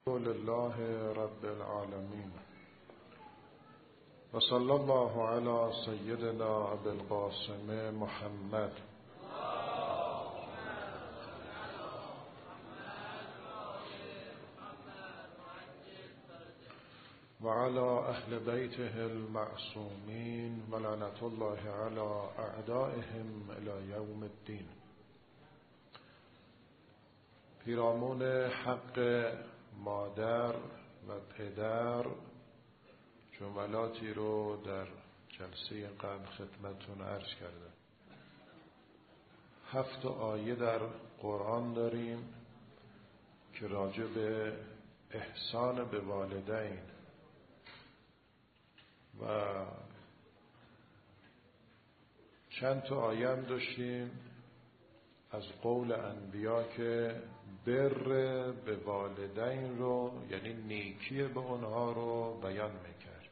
لله رب العالمين و صلی الله علی سیدنا ابی القاسم محمد و علی اهل بیته المعصومین و لعنت الله علی اعدائهم الی یوم الدین. پیرامون حق مادر و پدر جملاتی رو در جلسه قبل خدمتتون عرض کردم. 7 آیه در قرآن داریم که راجع به احسان به والدین و چند تا آیه هم داشتیم از قول انبیا که بر به والدین رو یعنی نیکی به اونها رو بیان میکرد.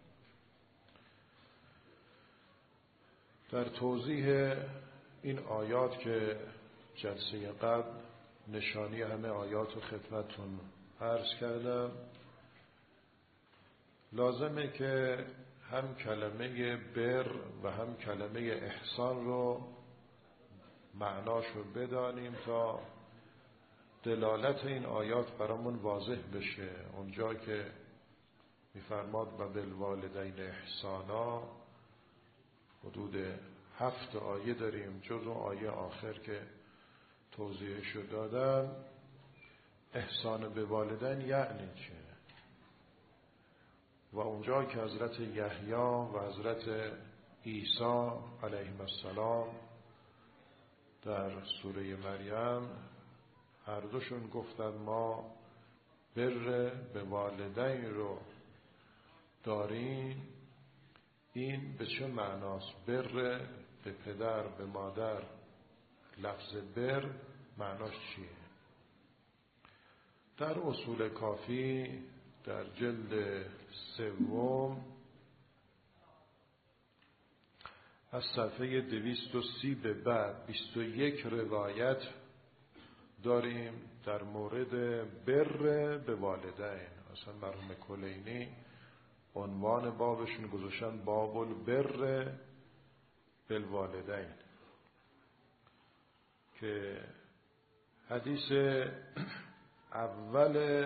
در توضیح این آیات که جلسه قبل نشانی همه آیات رو خدمتتون عرض کردم، لازمه که هم کلمه بر و هم کلمه احسان رو معناشو بدانیم تا دلالت این آیات برامون واضح بشه. اونجا که میفرماد و بالوالدین احسانا، حدود 7 آیه داریم جز اون آیه آخر که توضیحشو دادم. احسان به والدین یعنی چه؟ و اونجا که حضرت یحیی و حضرت عیسی علیهم السلام در سوره مریم هر دوشون گفتن ما بر به والدین رو داریم، این به چه معناست؟ بر به پدر به مادر، لفظ بر معناش چیه؟ در اصول کافی در جلد 3 از صفحه 230 به بعد 21 روایت داریم در مورد بر به والدین. اصلا مرحوم کلینی عنوان بابشون گذاشتن باب البر بالوالدین، که حدیث اول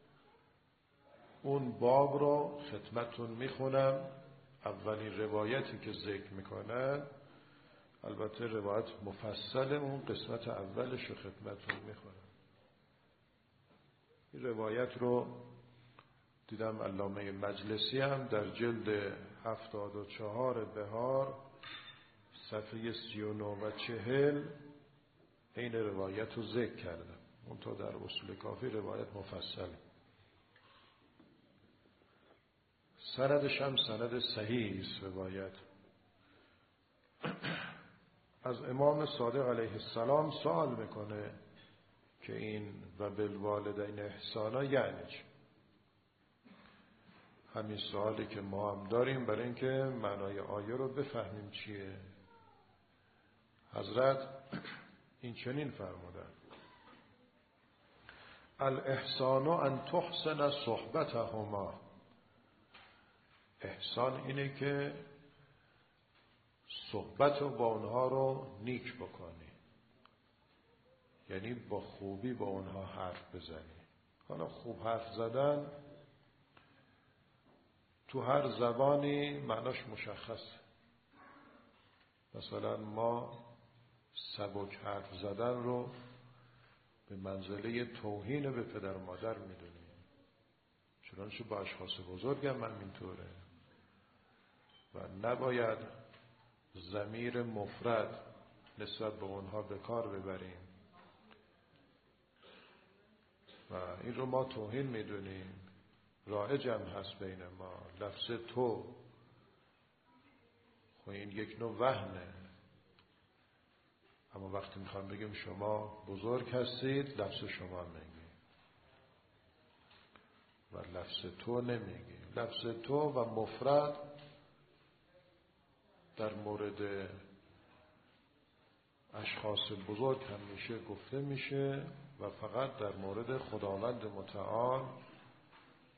اون باب رو خدمتون میخونم. اولین روایتی که ذکر میکنن، البته روایت مفصل اون قسمت اولش رو خدمتون میخونم. این روایت رو دیدم علامه مجلسی هم در جلد 74 بهار صفحه 39 و 40 این روایت رو ذکر کردم. اون تا در اصول کافی روایت مفصل، سندش هم سند صحیح است. روایت از امام صادق علیه السلام سوال میکنه که این و بالوالدین احسانا یعنی چه؟ همین سوالی که ما هم داریم برای اینکه معنای آیه رو بفهمیم چیه. حضرت این چنین فرمودن: الاحسان ان تحسن صحبتهما. احسان اینه که صحبت با اونها رو نیک بکنی، یعنی با خوبی با اونها حرف بزنی. حالا خوب حرف زدن تو هر زبانی معناش مشخصه. مثلا ما سبک حرف زدن رو به منزله توهین به پدر و مادر میدونیم، چنانچه با اشخاص بزرگ هم اینطوره و نباید ضمیر مفرد نسبت به اونها به کار ببریم و این رو ما توهین میدونیم. رایج هم هست بین ما لفظ تو، خب این یک نوع وهنه، اما وقتی میخوام بگیم شما بزرگ هستید لفظ شما میگیم و لفظ تو نمیگیم. لفظ تو و مفرد در مورد اشخاص بزرگ همیشه گفته میشه و فقط در مورد خداوند متعال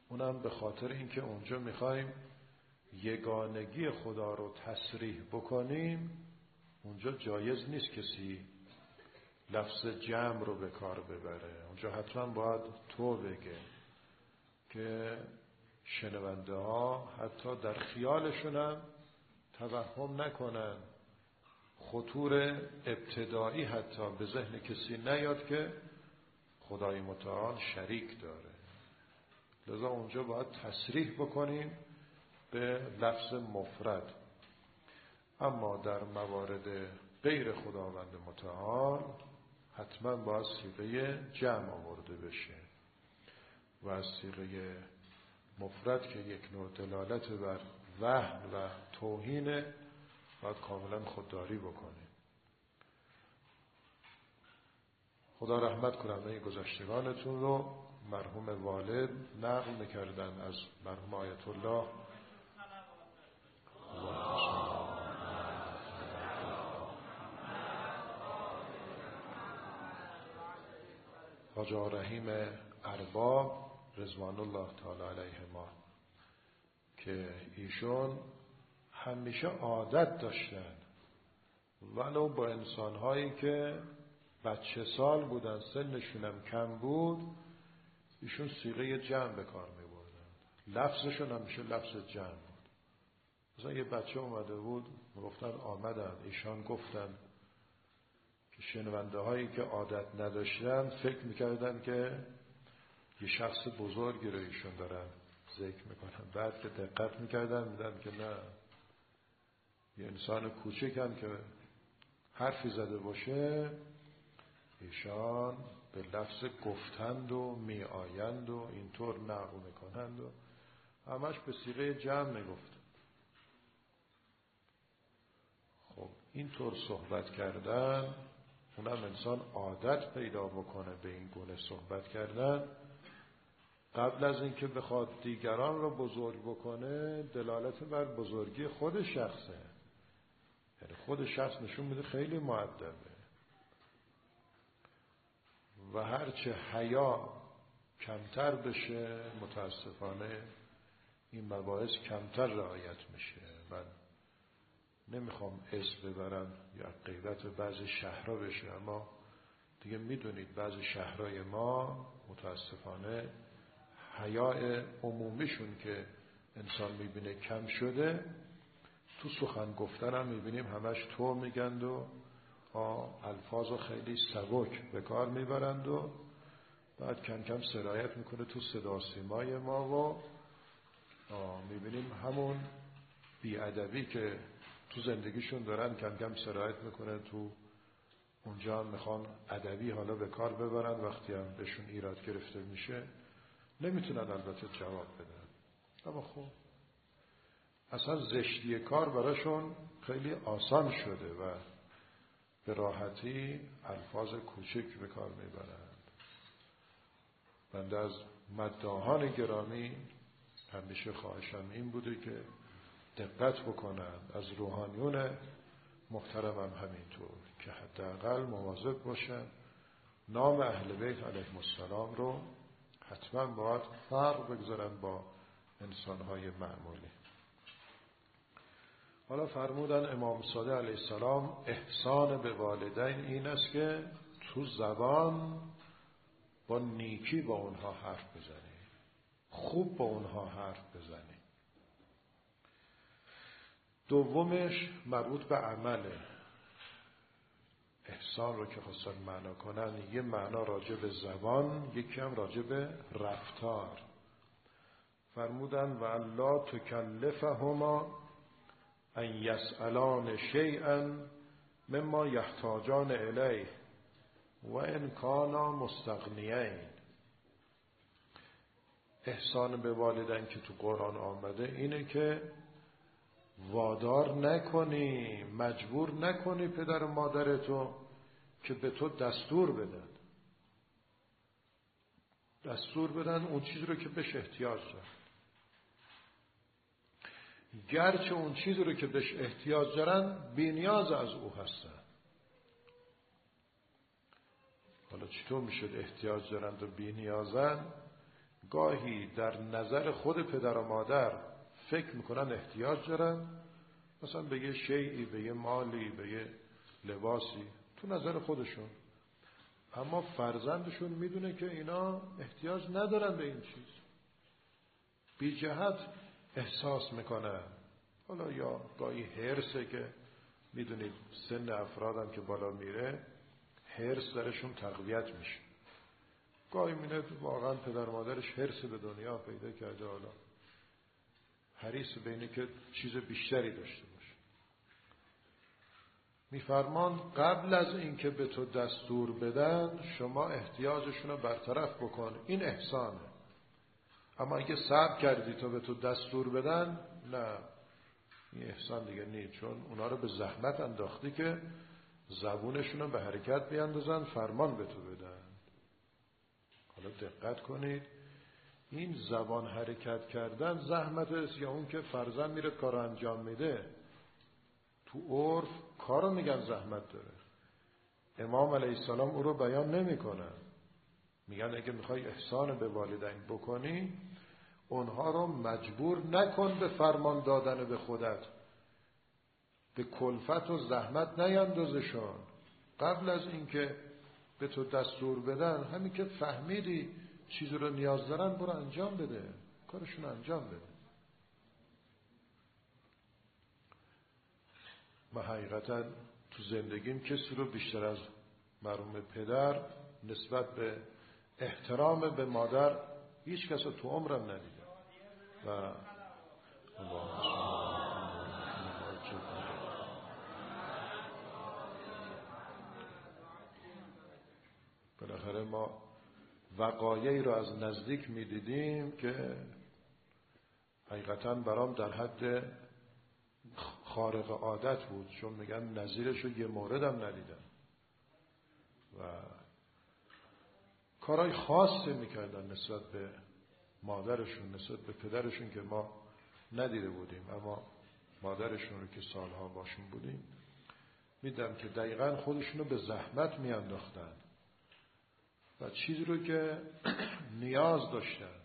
اونم به خاطر اینکه اونجا میخوایم یگانگی خدا رو تصریح بکنیم. اونجا جایز نیست کسی لفظ جمع رو به کار ببره. اونجا حتما باید تو بگه که شنونده ها حتی در خیالشون هم توهم نکنن، خطور ابتدایی حتی به ذهن کسی نیاد که خدای متعال شریک داره. لذا اونجا باید تصریح بکنیم به لفظ مفرد. اما در موارد غیر خداوند متعال حتما باید صیغه جمع آورده بشه و از صیغه مفرد که یک نوع دلالت بر وهم و توهینه باید کاملا خودداری بکنیم. خدا رحمت کنه همه گذشتگانتون رو. مرحوم والد نقل میکردن از مرحوم آیت الله حاج رحیم ارباب رضوان الله تعالی علیهما که ایشون همیشه عادت داشتن ولو با انسانهایی که بچه سال بودن، سنشونم کم بود، ایشون صیغه جمع به کار می بردن. لفظشون همیشه لفظ جمع بود. مثلا یه بچه اومده بود گفتن آمدن، ایشان گفتن که شنونده هایی که عادت نداشتن فکر میکردن که یه شخص بزرگی رو ایشون دارن ذکر میکنن. بعد که دقت میکردن میدن که نه، یه انسان کوچک هم که حرفی زده باشه ایشان به لفظ گفتند و می آیند و اینطور نقل میکنند و همش به صیغه جمع میگفت. خب اینطور صحبت کردن، اونم انسان عادت پیدا بکنه به این گونه صحبت کردن، قبل از اینکه بخواد دیگران رو بزرگ بکنه دلالت بر بزرگی خود شخصه. یعنی خود شخص نشون میده خیلی مؤدبه و هرچه حیا کمتر بشه متاسفانه این مباحث کمتر رعایت میشه. من نمیخوام اسم ببرم یا غیبت بعضی شهرها بشه، اما دیگه میدونید بعضی شهرهای ما متاسفانه حیاء عمومیشون که انسان میبینه کم شده، تو سخن گفتن هم میبینیم همش تو میگند و الفاظ خیلی سبک به کار میبرند و بعد کم کم سرایت میکنه تو صدا سیمای ما و میبینیم همون بی‌ادبی که تو زندگیشون دارن کم کم سرایت میکنه تو اونجا هم میخوان ادبی حالا به کار ببرن. وقتی هم بهشون ایراد گرفته میشه نمیتونن البته جواب بدن، اما خب اصلا زشتی کار براشون خیلی آسان شده و به راحتی الفاظ کوچک به کار میبرند. بنده از مداحان گرامی همیشه خواهشم این بوده که دقت بکنند، از روحانیون محترمم همینطور، که حداقل مواظب باشن نام اهل بیت علیهم السلام رو حتما باید فرق بگذارن با انسانهای معمولی. حالا فرمودن امام صادق علیه السلام احسان به والدین این است که تو زبان با نیکی با اونها حرف بزنی، خوب با اونها حرف بزنی. دومش مربوط به عمله. احسان رو که خواستن معنا کنن، یه معنا راجع به زبان، یکی هم راجع به رفتار. فرمودن و الا تکلفهما ان یسألان شیئا مما یحتاجان الیه و ان کانا مستغنیین. احسان به والدین که تو قرآن آمده اینه که وادار نکنی، مجبور نکنی پدر و مادرتو که به تو دستور بدن. دستور بدن اون چیز رو که بهش احتیاج دارن، گرچه اون چیز رو که بهش احتیاج دارن بی نیاز از او هستن. حالا چطور میشه احتیاج دارن و بی نیازن؟ گاهی در نظر خود پدر و مادر فکر میکنن احتیاج دارن، مثلا به یه شیئی، به یه مالی، به یه لباسی تو نظر خودشون، اما فرزندشون میدونه که اینا احتیاج ندارن به این چیز، بی جهت احساس میکنن. حالا یا گاهی حرصه که میدونید سن افرادم که بالا میره حرص درشون تقویت میشه. گاهی میبینه واقعا پدر مادرش حرص به دنیا پیدا کرده، حالا حریص به اینه که چیز بیشتری داشته باشه. میفرمان قبل از اینکه به تو دستور بدن شما احتیاجشون رو برطرف بکن، این احسانه. اما اگه صبر کردی تا به تو دستور بدن، نه، این احسان دیگه نیست، چون اونا رو به زحمت انداختی که زبونشون رو به حرکت بیاندازن، فرمان به تو بدن. حالا دقت کنید، این زبان حرکت کردن زحمت است یا اون که فرزند میره کار انجام میده؟ تو عرف کارو میگن زحمت داره. امام علیه السلام او رو بیان نمیکنن، میگن اگه میخوای احسان به والدین بکنی اونها رو مجبور نکن به فرمان دادن به خودت، به کلفت و زحمت نیندازشون. قبل از اینکه به تو دستور بدن، همین که فهمیدی چیزی رو نیاز دارن برو انجام بده، کارشون انجام بده. من حقیقتا تو زندگیم کسی رو بیشتر از مرحوم پدر نسبت به احترام به مادر هیچ کس رو تو عمرم ندیدم. و بالاخره ما وقایعی رو از نزدیک میدیدیم که حقیقتا برام در حد خارق عادت بود، چون میگن نظیرش رو یه موردم ندیدم و کارهای خاصی میکردن نسبت به مادرشون، نسبت به پدرشون که ما ندیده بودیم، اما مادرشون رو که سالها باشون بودیم میدم که دقیقاً خودشونو به زحمت میانداختن و چیزی رو که نیاز داشتن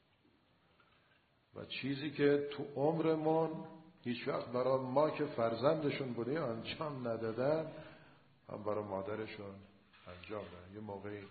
و چیزی که تو عمرمون هیچ وقت برای ما که فرزندشون بودیم انجام ندادن، هم برای مادرشون انجام دادن. یه موقعی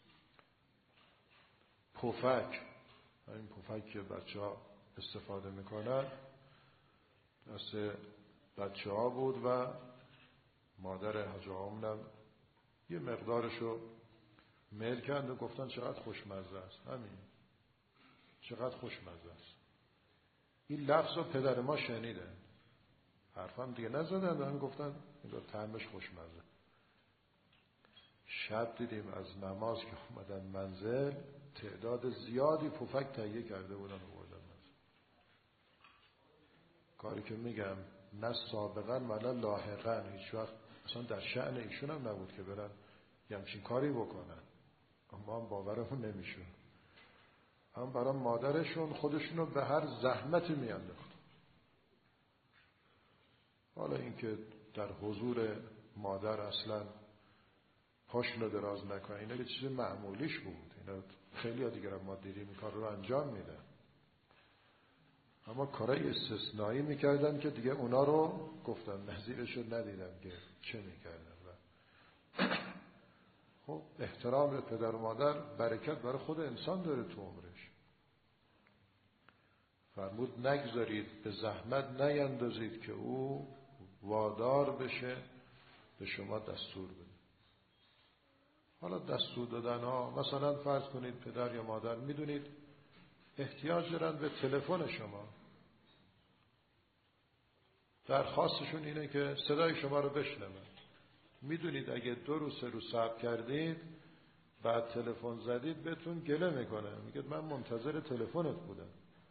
پفک، این پفک که بچه ها استفاده میکنن دست بچه ها بود و مادر حاج آقامونم یه مقدارشو میل کرد و گفتن چقدر خوشمزه است. همین چقدر خوشمزه است. این لفظ رو پدر ما شنیدن، حرفم دیگه نزدن و هم گفتن این رو طعمش خوشمزه. شب دیدیم از نماز که اومدن منزل تعداد زیادی پفک تهیه کرده بودن و بردن منزل. کاری که میگم نه سابقا ولا لاحقا، هیچ وقت اصلا در شأن ایشون هم نبود که برن یه همچین کاری بکنن، اما هم باورمون نمیشون. هم برای مادرشون خودشونو به هر زحمتی میانداخت. حالا اینکه در حضور مادر اصلا پاشونو دراز نکنه اینا که چیز معمولیش بود، اینا خیلی ها دیگر ما دیدیم این کار رو انجام میدن، اما کارهای استثنایی میکردن که دیگه اونا رو گفتم نظیرش رو ندیدم که چه میکردن. خب احترام به پدر و مادر برکت برای خود انسان داره تو عمرش. فرمود نگذارید به زحمت نیندازید که او وادار بشه به شما دستور بده. حالا دستور دادن ها، مثلا فرض کنید پدر یا مادر میدونید احتیاج دارن به تلفن شما، درخواستشون اینه که صدای شما رو بشنون. میدونید اگه 2 روز 3 روز صبر کردید بعد تلفن زدید بهتون گله میکنه، میگه من منتظر تلفنت بودم.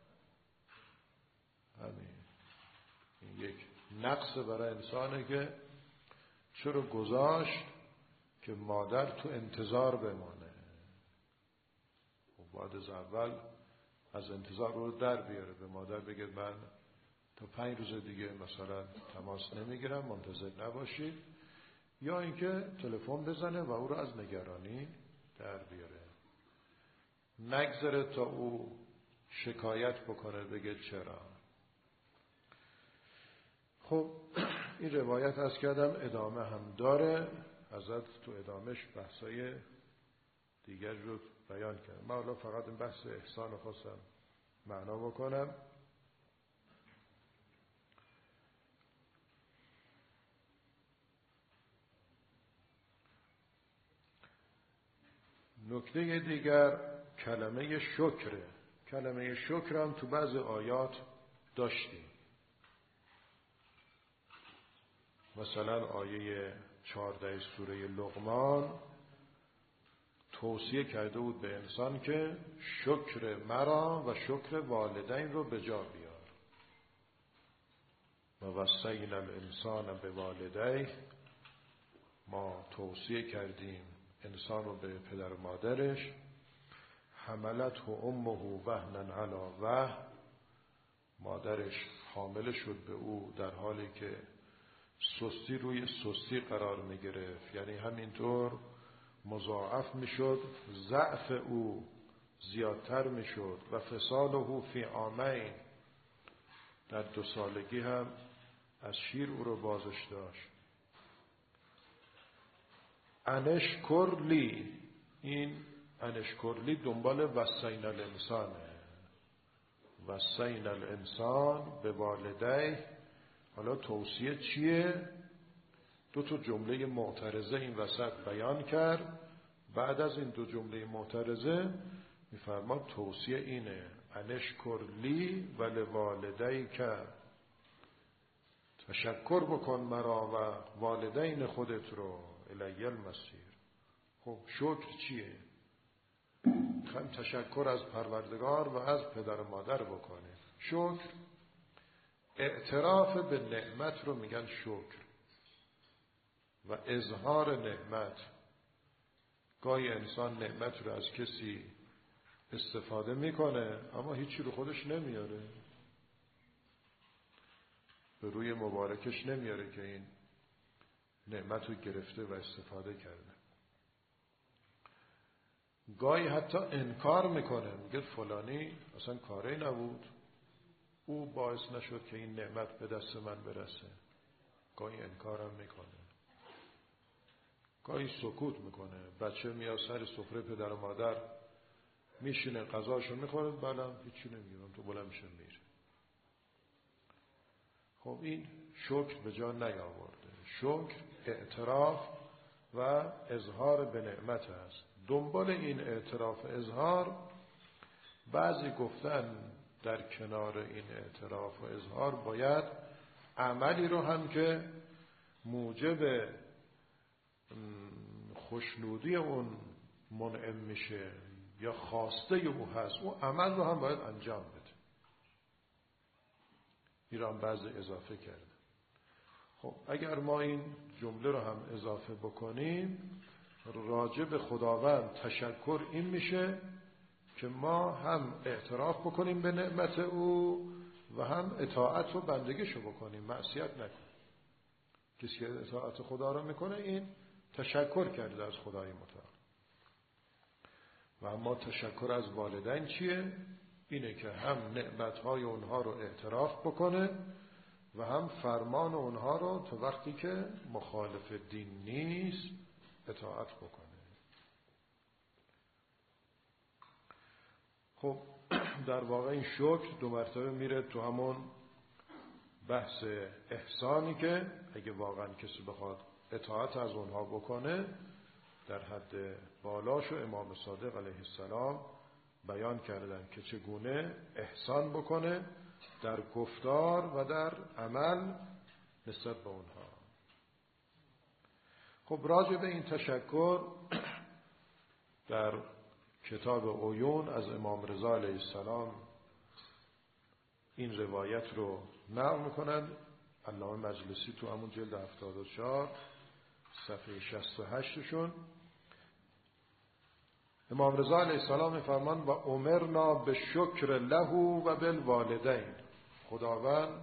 همین این یک نقص برای انسانه که چرا گذاشت که مادر تو انتظار بمانه. و بعد از اول از انتظار رو در بیاره، به مادر بگه من تا 5 روز دیگه مثلا تماس نمیگیرم، منتظر نباشید، یا اینکه تلفن بزنه و او رو از نگرانی در بیاره. نگذره تا او شکایت بکنه بگه چرا. خب این روایت از کردم ادامه هم داره، حضرت تو ادامهش بحثای دیگر رو بیان کردم. من حالا فقط این بحث احسان خواستم معنا بکنم. نکته دیگر کلمه شکره. کلمه شکر هم تو بعض آیات داشتیم. مثلا آیه 14 سوره لقمان توصیه کرده بود به انسان که شکر مرا و شکر والدین رو به جا بیار. و وصینا الانسان به والدیه، ما توصیه کردیم انسان رو به پدر و مادرش. حملته امه وهنا علی وهن، مادرش حامل شد به او در حالی که سستی روی سستی قرار می گرفت، یعنی همینطور مضاعف می شد، ضعف او زیادتر می شد. و فصاله فی عامین، در 2 سالگی هم از شیر او رو بازش داشت. انشکر لی، این انشکر لی دنبال وصینا الانسانه. وصینا الانسان به والدیه. حالا توصیه چیه؟ 2 جمله معترضه این وسط بیان کرد. بعد از این 2 جمله معترضه میفرماد توصیه اینه انشکر لی و لوالدیک، تشکر بکن مرا و والدین خودت رو، الی المصیر. خب شکر چیه؟ میخوایم تشکر از پروردگار و از پدر و مادر بکنیم. شکر اعتراف به نعمت رو میگن شکر و اظهار نعمت. گاهی انسان نعمت رو از کسی استفاده میکنه اما هیچی رو خودش نمیاره، به روی مبارکش نمیاره که این نعمت رو گرفته و استفاده کرده. گاهی حتی انکار میکنه، میگه فلانی اصلا کاری نبود، او باعث نشد که این نعمت به دست من برسه. گاهی انکارم میکنه، گاهی سکوت میکنه. بچه میاد سر سفره پدر و مادر میشینه غذاشو میخوره، بلم هیچی نمیگم، تو بلند میشه میره. خب این شکر به جا نیاورده. شکر اعتراف و اظهار به نعمت است. دنبال این اعتراف اظهار بعضی گفتن در کنار این اعتراف و اظهار باید عملی رو هم که موجب خوشنودی اون منعم میشه یا خواسته او هست، اون عمل رو هم باید انجام بده. ایران بعضی اضافه کرده. خب اگر ما این جمله رو هم اضافه بکنیم، راجع به خداوند تشکر این میشه که ما هم اعتراف بکنیم به نعمت او و هم اطاعت و بندگیشو بکنیم، معصیت نکنیم. کسی که اطاعت خدا رو میکنه این تشکر کرده از خدای متعال. و اما تشکر از والدین چیه؟ اینه که هم نعمتهای اونها رو اعتراف بکنه و هم فرمان اونها رو تا وقتی که مخالف دین نیست اطاعت بکنه. خب در واقع این شکر 2 مرتبه میره تو همون بحث احسانی که اگه واقعا کسی بخواد اطاعت از اونها بکنه در حد بالاشو امام صادق علیه السلام بیان کردن که چگونه احسان بکنه در گفتار و در عمل نسبت به اونها. خب راجع به این تشکر در کتاب عیون از امام رضا علیه السلام این روایت رو نقل میکنن. علامه مجلسی تو همون جلد 74 صفحه 68 شون امام رضا علیه السلام میفرمان و امرنا به شکر له و بالوالدین. خداوند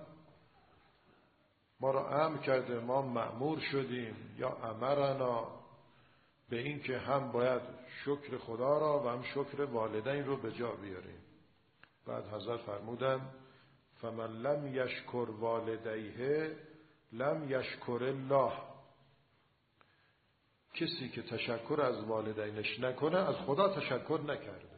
ما را امر کرده، ما مأمور شدیم یا امرنا به این که هم باید شکر خدا را و هم شکر والدین رو به جا بیاریم. بعد حضرت فرمودن فمن لم یشکر والدیه لم یشکر الله. کسی که تشکر از والدینش نکنه از خدا تشکر نکرده.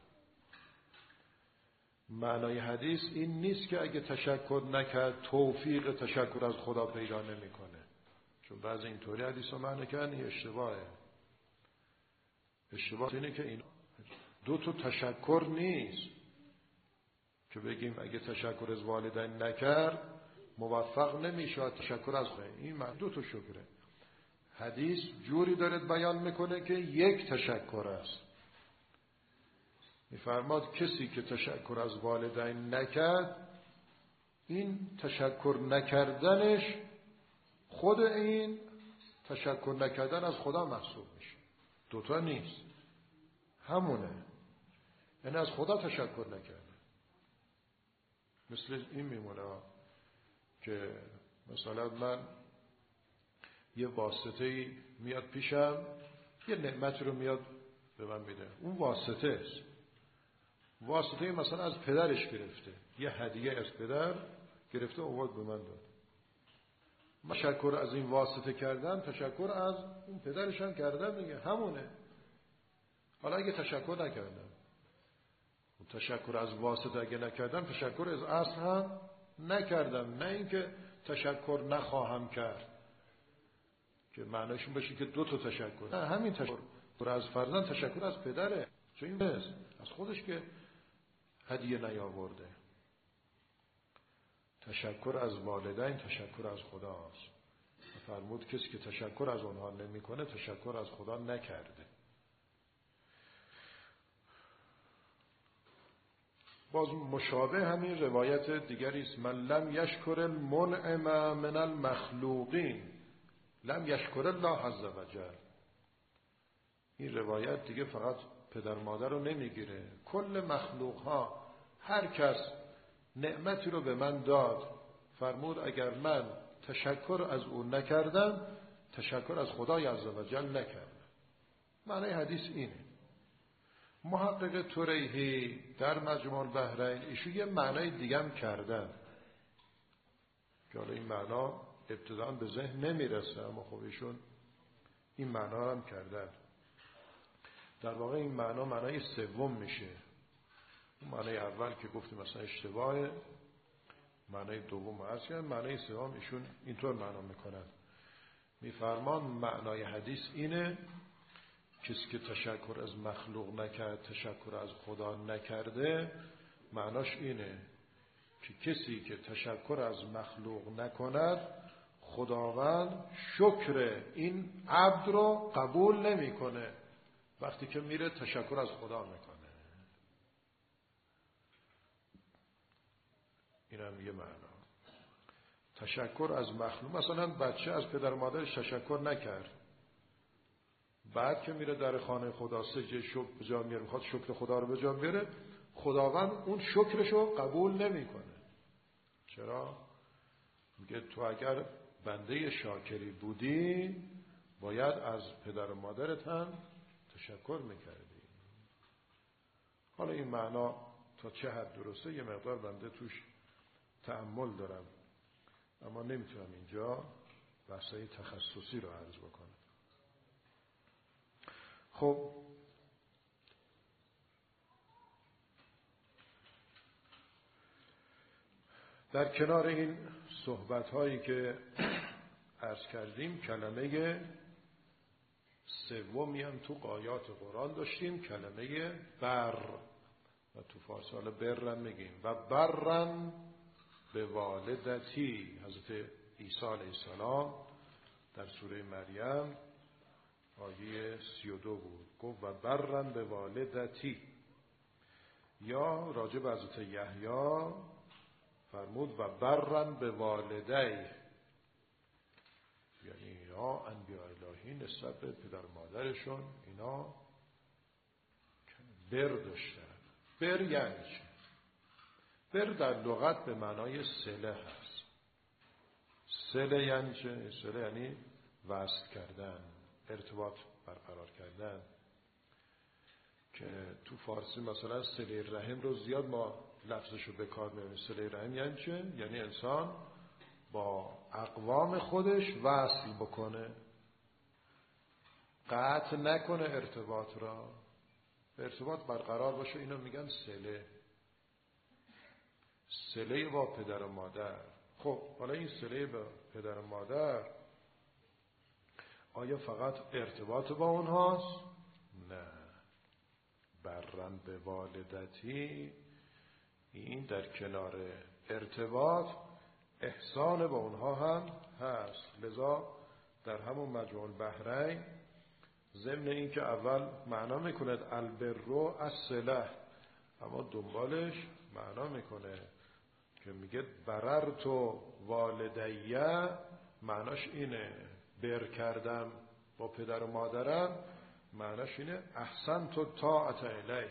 معنای حدیث این نیست که اگه تشکر نکرد توفیق تشکر از خدا پیدا نمیکنه. چون بعضی اینطوری حدیث رو معنی کردن، این اشتباهه. اشتباه اینه که این دو تا تشکر نیست که بگیم اگه تشکر از والدین نکرد موفق نمیشه تشکر از خدا. این معنی دو تا شکره. حدیث جوری داره بیان میکنه که یک تشکر است. میفرماد کسی که تشکر از والدین نکرد، این تشکر نکردنش خود این تشکر نکردن از خدا محسوب میشه. دوتا نیست، همونه. یعنی از خدا تشکر نکرده. مثل این میمونه که مثلا من یه واسطه‌ای میاد پیشم، یه نعمت رو میاد به من میده، اون واسطه است. واسطه مثلا از پدرش گرفته، یه هدیه از پدر گرفته آورد به من داد. من تشکر از این واسطه کردم، تشکر از اون پدرش هم کردم دیگه، همونه. حالا اگه تشکر نکردم، تشکر از واسطه اگه نکردم، تشکر از اصل هم نکردم. نه اینکه تشکر نخواهم کرد که معنیشون بشه که دو تا تشکر. نه، همین تشکر از فرزند تشکر از پدره، چون این است از خودش که هدیه نیاورده. تشکر از والدین تشکر از خداست. فرمود کسی که تشکر از اونها نمیکنه تشکر از خدا نکرده. باز مشابه همین روایت دیگری است، من لم یشکر المنعم من المخلوقین لم یشکر الله عز وجل. این روایت دیگه فقط پدر مادر رو نمیگیره، کل مخلوق ها، هر کس نعمتی رو به من داد، فرمود اگر من تشکر از او نکردم تشکر از خدای عز وجل نکردم. معنی حدیث اینه. محقق توریحی در مجموع البحرین ایشون یه معنای دیگه هم کردن که حالا این معنا ابتداً به ذهن نمیرسه، اما خب ایشون این معنا هم کردن. در واقع این معنا معنای سوم میشه. اون معنای اول که گفتیم مثلا اشتباهه، معنای دوم اصلا، معنای سوم ایشون اینطور معنا میکنن. میفرمان معنای حدیث اینه کسی که تشکر از مخلوق نکرد تشکر از خدا نکرده، معناش اینه که کسی که تشکر از مخلوق نکند خداوند شکر این عبد رو قبول نمیکنه وقتی که میره تشکر از خدا میکنه. این هم یه معنا. تشکر از مخلوق، مثلا بچه از پدر مادرش تشکر نکرد، بعد که میره در خانه خدا سجده شکر به جا میاره، میخواد شکر خدا رو به جا بیاره، خداوند اون شکرش رو قبول نمیکنه. چرا؟ میگه تو اگر بنده شاکری بودی باید از پدر و مادرت هم تشکر میکردی. حالا این معنا تا چه حد درسته یه مقدار بنده توش تأمل دارم، اما نمیتونم اینجا بحثای تخصصی رو عرض بکنم. خب در کنار این صحبت هایی که عرض کردیم، کلمه سومی هم تو آیات قرآن داشتیم، کلمه بر، و تو فارسی حالا برن میگیم، و برن به والدتی. حضرت عیسی علیه السلام در سوره مریم آیه 32 بود، گفت و برن به والدتی. یا راجع به حضرت یحیی فرمود و برن به والدی، یعنی اینا انبیاء الهی نسبت به پدر مادرشون اینا بر داشتن. بر یعنی چه؟ بر در لغت به معنای صله هست. صله یعنی چه؟ صله یعنی وصل کردن، ارتباط برقرار کردن، که تو فارسی مثلا صله رحم رو زیاد ما لفظشو به کار میبریم. صله رحم یعنی چه؟ یعنی انسان با اقوام خودش وصل بکنه، قطع نکنه ارتباط را، ارتباط برقرار باشه. اینو میگن صله، صله با پدر و مادر. خب حالا این صله با پدر و مادر آیا فقط ارتباط با اونهاست؟ نه، برم به والدتی، این در کنار ارتباط احسان با اونها هم هست. لذا در همون مجموع البحرین ضمن این که اول معنا میکند البرو الصله، اما دنبالش معنا میکنه که میگه بررت والدیه، معناش اینه بر کردم با پدر و مادرم، معناش اینه احسنت طاعت الیه،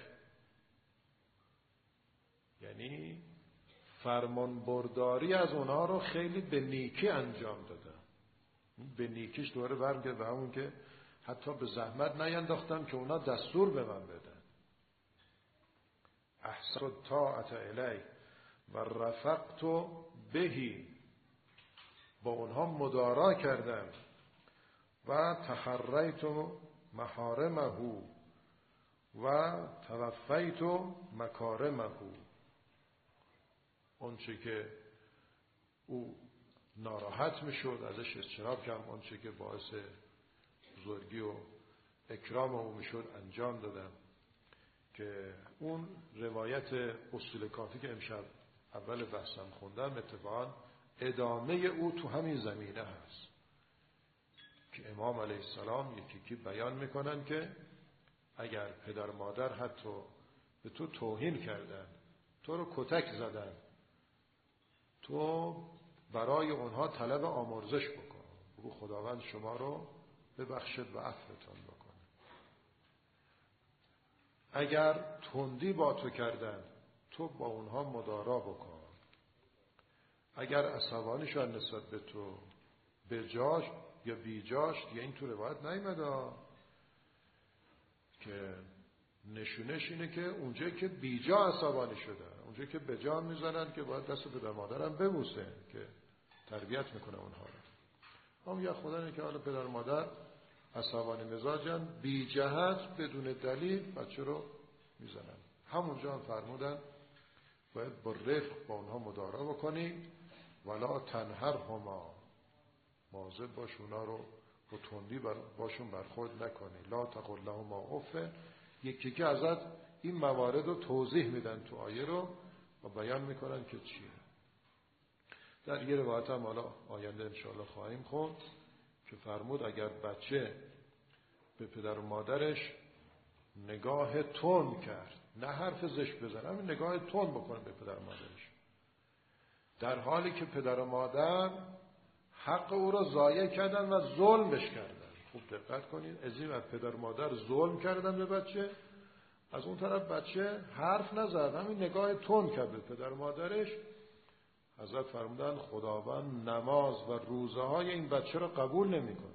یعنی فرمان برداری از اونها رو خیلی به نیکی انجام دادم. به نیکیش دوباره برمیگرده به همون که حتی به زحمت نینداختم که اونا دستور به من بدن. احسنت طاعت الیه و رفقت بهی، با اونها مدارا کردم، و تحریت محارمه و توفیت مکارمه، اون چه که او ناراحت میشد ازش اجتناب کردم، اون چه که باعث بزرگی و اکرام او میشد انجام دادم. که اون روایت اصول کافی که امشب اول بحثم خوندم اتفاقا ادامه او تو همین زمینه هست، که امام علیه السلام یکی بیان میکنن که اگر پدر مادر حتی به تو توهین کردن، تو رو کتک زدن، تو برای اونها طلب آمرزش بکن، بگو خداوند شما رو ببخشد و عفوتان بکنه. اگر تندی با تو کردن، تو با اونها مدارا بکن. اگر عصبانی شدن نسبت به تو، به جاش یا بی جاش، یا این تو روایت نیامده که نشونش اینه که اونجایی که بی جا عصبانی شدن، اونجایی که به جا میزنن که باید دست پدر مادرم ببوسه که تربیت میکنه اونها رو. هم یا خدا اینه که حالا پدر مادر عصبانی مزاجن، بی جهت بدون دلیل بچه رو میزنن. همونجا هم فرمودن باید با رفق با اونها مدارا بکنی، ولا تنهرهما، مواظب باش اونا رو با تندی باشون برخورد نکنی. لا تقل لهما اف، یکی که ازت این موارد رو توضیح میدن تو آیه رو و بیان میکنن که چیه. در یه روایت هم حالا آینده انشاءالله خواهیم خوند که فرمود اگر بچه به پدر و مادرش نگاه تند کرد، نه حرف زشت بزنه، همین نگاه تند بکنه به پدر و مادرش، در حالی که پدر و مادر حق او را ضایع کردن و ظلمش کردن. خوب دقت کنید، از این پدر و مادر ظلم کردن به بچه، از اون طرف بچه حرف نزد، همین نگاه تند کرد به پدر و مادرش. حضرت فرمودن خداوند نماز و روزه های این بچه را قبول نمیکنه.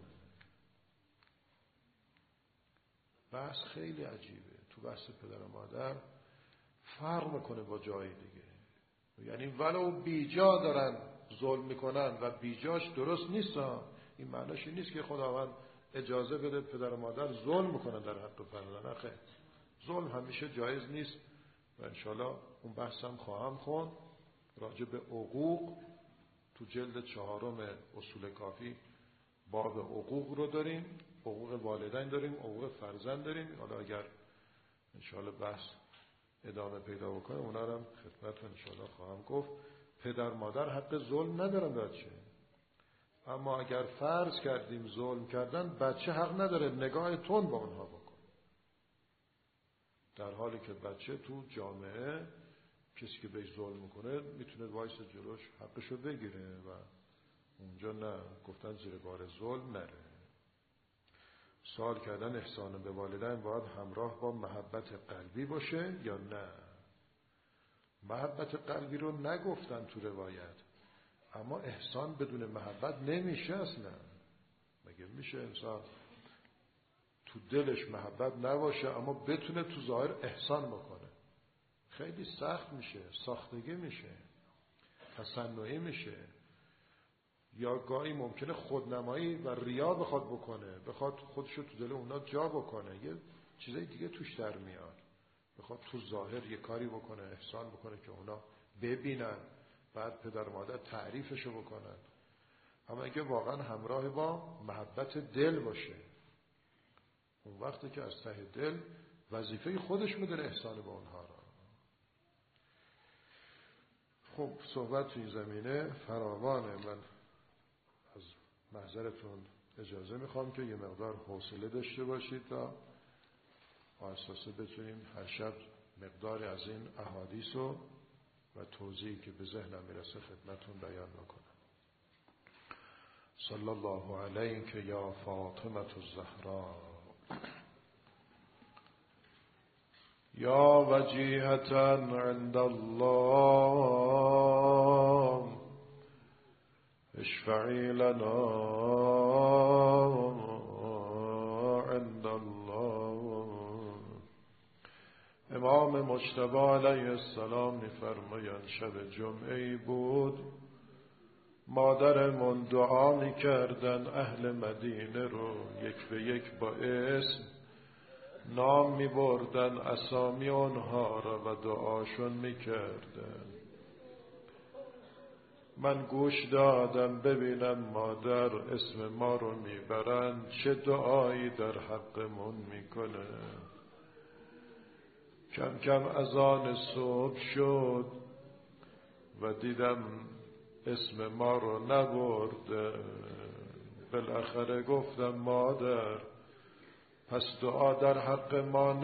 بحث خیلی عجیبه. تو بحث پدر و مادر فرق میکنه با جای دیگه، یعنی ولو بیجا دارن ظلم میکنن و بیجاش درست نیست، این معناش این نیست که خداوند اجازه بده پدر و مادر ظلم میکنن در حق فرزند. خیر، ظلم همیشه جایز نیست و انشالله اون بحثم خواهم خوند راجع به حقوق. تو جلد 4 اصول کافی باب حقوق رو داریم، حقوق والدین داریم، حقوق فرزند داریم. حالا اگر انشالله بحث ادامه پیدا بکنه اونا رو هم خدمتتون انشالله خواهم گفت. پدر مادر حق ظلم ندارن بچه، اما اگر فرض کردیم ظلم کردن، بچه حق نداره نگاه تند با اونها بکن، در حالی که بچه تو جامعه کسی که بهش ظلم میکنه میتونه وایس جلوش حقشو بگیره و اونجا نه، گفتن زیر بار ظلم نره. سوال کردن احسان به والدین باید همراه با محبت قلبی باشه یا نه؟ محبت قلبی رو نگفتن تو روایت، اما احسان بدون محبت نمیشه اصلا. مگه میشه انسان تو دلش محبت نباشه اما بتونه تو ظاهر احسان بکنه. خیلی سخت میشه، ساختگی میشه، تصنعی میشه، یا گاهی ممکنه خودنمایی و ریا بخواد بکنه، بخواد خودشو تو دل اونا جا بکنه، یه چیزای دیگه توش در میاد، بخواد تو ظاهر یه کاری بکنه، احسان بکنه که اونا ببینن، بعد پدر مادر تعریفشو بکنن. اما اگه واقعا همراه با محبت دل باشه، اون وقتی که از ته دل وظیفه خودش میدونه احسان به اونها را. خب صحبت تو این زمینه فراوانه، من از محضرتون اجازه میخوام که یه مقدار حوصله داشته باشید تا اساسا بتونیم هر شب مقداری از این احادیث و توضیحی که به ذهنم میرسه خدمتون بیان بکنم. صلی الله علیک یا فاطمة الزهراء یا وجیهة عند الله اشفعی لنا عند الله. امام مجتبی علیه السلام میفرمایند شب جمعه بود، مادرمون دعا میکردن اهل مدینه رو یک به یک با اسم نام میبردن، اسامی اونها را و دعاشون میکردن. من گوش دادم ببینم مادر اسم ما رو میبرن چه دعایی در حقمون میکنه. کم کم اذان صبح شد و دیدم اسم ما رو نبرده. بالاخره گفتم مادر پس دعا در حق ما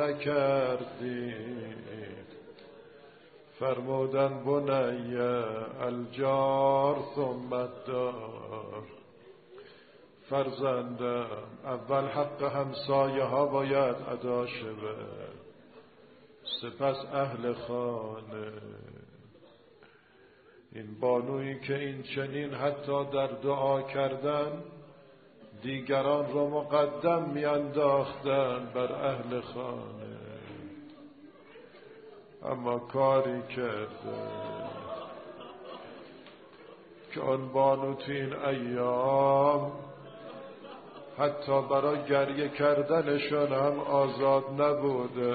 نکردید. فرمودن بنی الجار ثم الدار، فرزندم اول حق همسایه ها باید ادا شود، سپس اهل خانه. این بانویی که این چنین حتی در دعا کردن دیگران رو مقدم میانداختن بر اهل خانه، اما کاری کرده که آن بانو تو این ایام حتی برای گریه کردنشون هم آزاد نبوده.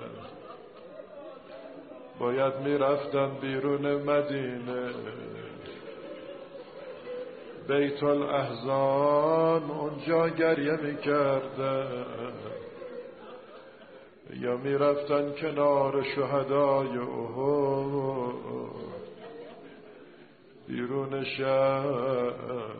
باید میرفتن بیرون مدینه، بیت الاحزان، اونجا گریه میکردن، یا میرفتن کنار شهدای احد بیرون شهر.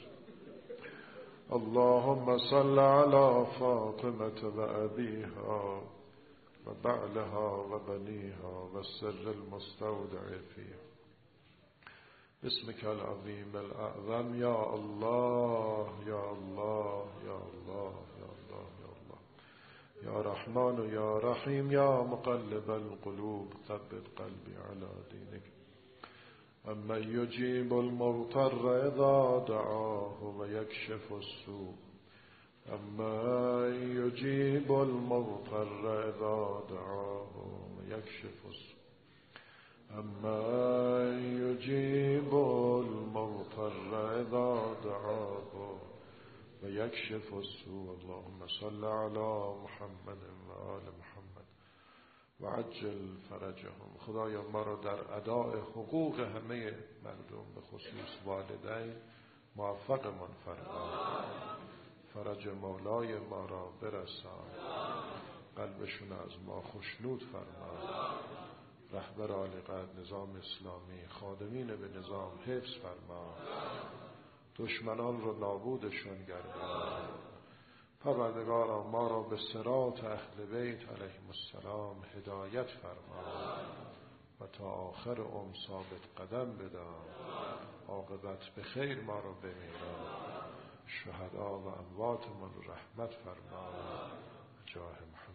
اللهم صل على فاطمة و ابیها و بعلها و بنیها و السر المستودع فیها باسمك العظیم الاعظم یا الله یا الله یا الله یا الله یا الله یا رحمان یا رحیم یا مقلب القلوب ثبت قلبی على دینک. اما یجیب المضطر اذا دعاه و یکشف السوء، اما یجیب المضطر اذا دعاه و یکشف السوء، اما یجیب المضطر اذا دعاه و یکشف السوء. اللهم صل علی محمد و آل محمد و عجل فرجهم. خدایا ما را در اداء حقوق همه مردم به خصوص والدین موفقمان فرما، فرج مولای ما را برسان، قلبشون از ما خشنود فرما، رهبر عالی قدر نظام اسلامی، خادمین به نظام حفظ فرما، دشمنان رو نابودشون گردان. پروردگارا ما را به صراط اهل بیت علیهم السلام هدایت فرما و تا آخر عمر ثابت قدم بدار، عاقبت به خیر ما را بمیران، شهدا و امواتمان رو رحمت فرما. جاه محمد.